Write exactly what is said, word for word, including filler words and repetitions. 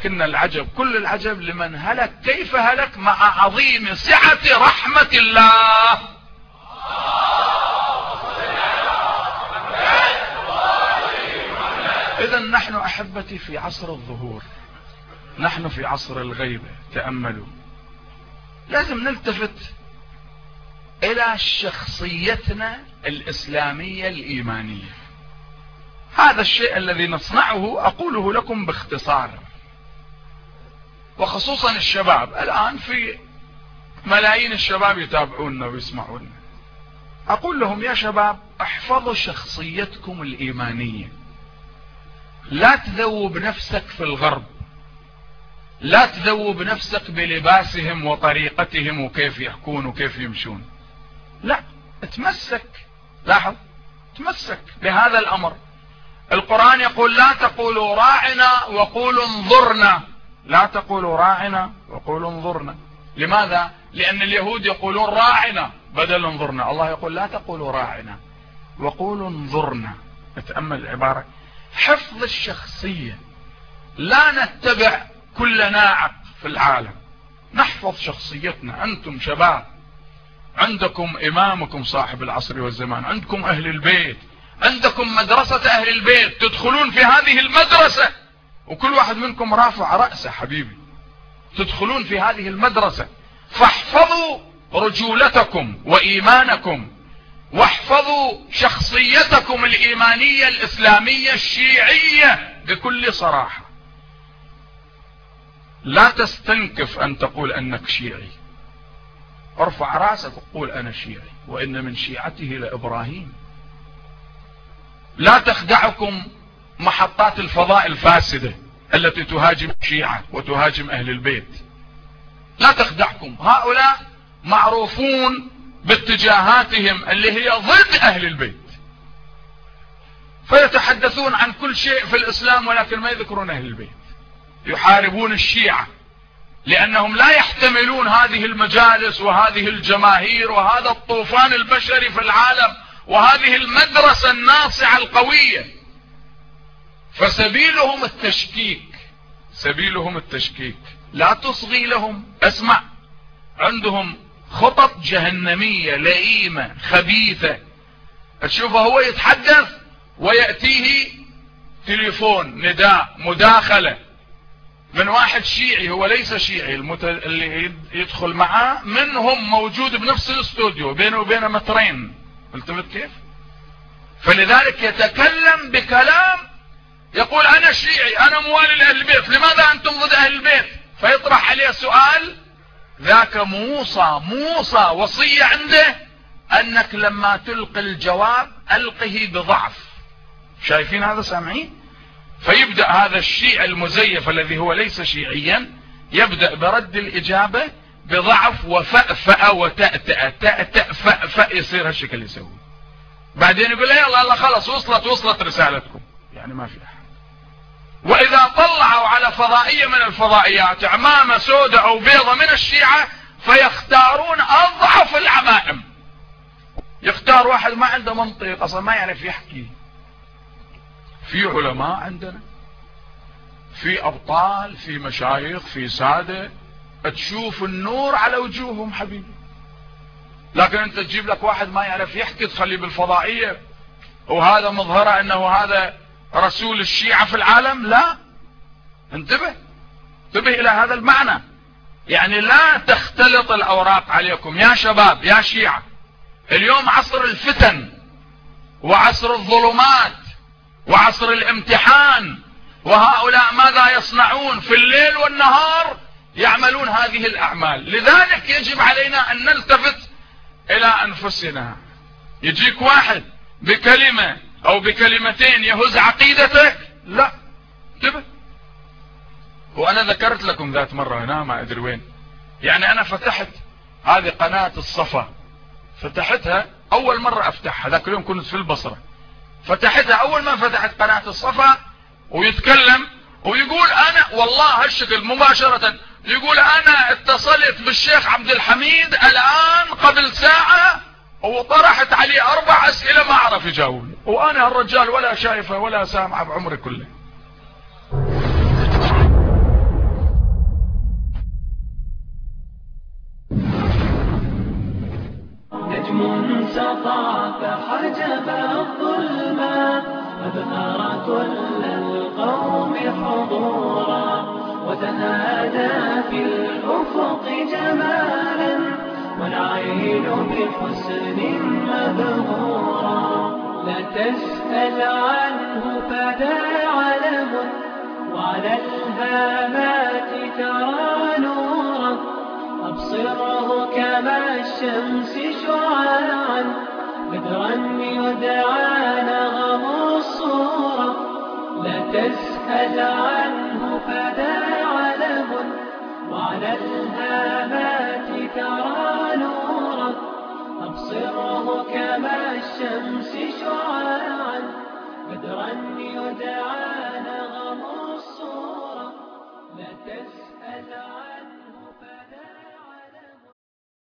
ولكن العجب كل العجب لمن هلك كيف هلك مع عظيم سعة رحمة الله. إذا نحن أحبتي في عصر الظهور، نحن في عصر الغيبة. تأملوا، لازم نلتفت إلى شخصيتنا الإسلامية الإيمانية. هذا الشيء الذي نصنعه أقوله لكم باختصار، وخصوصا الشباب. الآن في ملايين الشباب يتابعوننا ويسمعوننا. أقول لهم يا شباب، احفظوا شخصيتكم الإيمانية، لا تذوب نفسك في الغرب، لا تذوب نفسك بلباسهم وطريقتهم وكيف يحكون وكيف يمشون. لا، تمسك، لاحظ، تمسك بهذا الأمر. القرآن يقول لا تقولوا راعنا وقولوا انظرنا، لا تقولوا راعنا وقولوا انظرنا. لماذا؟ لأن اليهود يقولون راعنا بدل انظرنا. الله يقول لا تقولوا راعنا وقولوا انظرنا. اتأمل العبارة، حفظ الشخصية. لا نتبع كل ناعق في العالم، نحفظ شخصيتنا. أنتم شباب، عندكم إمامكم صاحب العصر والزمان، عندكم أهل البيت، عندكم مدرسة أهل البيت، تدخلون في هذه المدرسة وكل واحد منكم رافع رأسه حبيبي، تدخلون في هذه المدرسة. فاحفظوا رجولتكم وإيمانكم، واحفظوا شخصيتكم الإيمانية الإسلامية الشيعية بكل صراحة. لا تستنكف أن تقول أنك شيعي، ارفع رأسك وقول أنا شيعي، وإن من شيعته لإبراهيم. لا تخدعكم محطات الفضاء الفاسدة التي تهاجم الشيعة وتهاجم أهل البيت، لا تخدعكم. هؤلاء معروفون باتجاهاتهم اللي هي ضد أهل البيت، فيتحدثون عن كل شيء في الإسلام ولكن ما يذكرون أهل البيت. يحاربون الشيعة لأنهم لا يحتملون هذه المجالس وهذه الجماهير وهذا الطوفان البشري في العالم وهذه المدرسة الناصعة القوية. فسبيلهم التشكيك، سبيلهم التشكيك. لا تصغي لهم. اسمع، عندهم خطط جهنمية لئيمة خبيثة. تشوفه هو يتحدث ويأتيه تليفون نداء مداخلة من واحد شيعي، هو ليس شيعي، المت... اللي يدخل معاه منهم موجود بنفس الاستوديو بينه وبينه مترين. التفت كيف؟ فلذلك يتكلم بكلام يقول انا شيعي، انا موالي لاهل البيت، لماذا انتم ضد اهل البيت؟ فيطرح عليه سؤال، ذاك موصى موصى وصية عنده انك لما تلقي الجواب القه بضعف. شايفين هذا؟ سامعين؟ فيبدأ هذا الشيعي المزيف الذي هو ليس شيعيا يبدأ برد الإجابة بضعف وفأفأ وتأتأ تأتأ فأفأ، يصير هالشكل يسوي. بعدين يقول يلا الله خلص وصلت وصلت رسالتكم، يعني ما في أحد. وإذا طلعوا على فضائية من الفضائيات، عمامة سوداء أو بيضة من الشيعة، فيختارون أضعف العمائم. يختار واحد ما عنده منطق أصلا، ما يعرف يحكي. في علماء عندنا، في أبطال، في مشايخ، في سادة، تشوف النور على وجوههم حبيبي. لكن أنت تجيب لك واحد ما يعرف يحكي تخليه بالفضائية، وهذا مظهره أنه هذا رسول الشيعة في العالم. لا، انتبه انتبه إلى هذا المعنى. يعني لا تختلط الأوراق عليكم يا شباب يا شيعة. اليوم عصر الفتن وعصر الظلمات وعصر الامتحان، وهؤلاء ماذا يصنعون؟ في الليل والنهار يعملون هذه الأعمال. لذلك يجب علينا أن نلتفت إلى أنفسنا. يجيك واحد بكلمة أو بكلمتين يهز عقيدتك، لا، انتبه. وأنا ذكرت لكم ذات مرة هنا ما أدري وين، يعني أنا فتحت هذه قناة الصفا، فتحتها أول مرة أفتحها، ذاك اليوم كنت في البصرة، فتحتها أول ما فتحت قناة الصفا، ويتكلم ويقول أنا والله هالشكل مباشرة، يقول أنا اتصلت بالشيخ عبد الحميد الآن قبل ساعة وطرحت عليه أربع أسئلة ما أعرف يجاوب، وأنا الرجال ولا شايفه ولا سامعه بعمري كله. ضعف حجب الظلما أبهر كل القوم حضورا وتهادى في الأفق جمالا والعين بحسن مبهورا لا تسأل عنه فذا علم وعلى الهامات ترى نورا أبصره كما الشمس شعاعا بدرا يدعى نغم الصورة لا تسأل عنه فذا علم وعلى الهامات ترى نورا أبصره كما الشمس شعاعا بدرا يدعى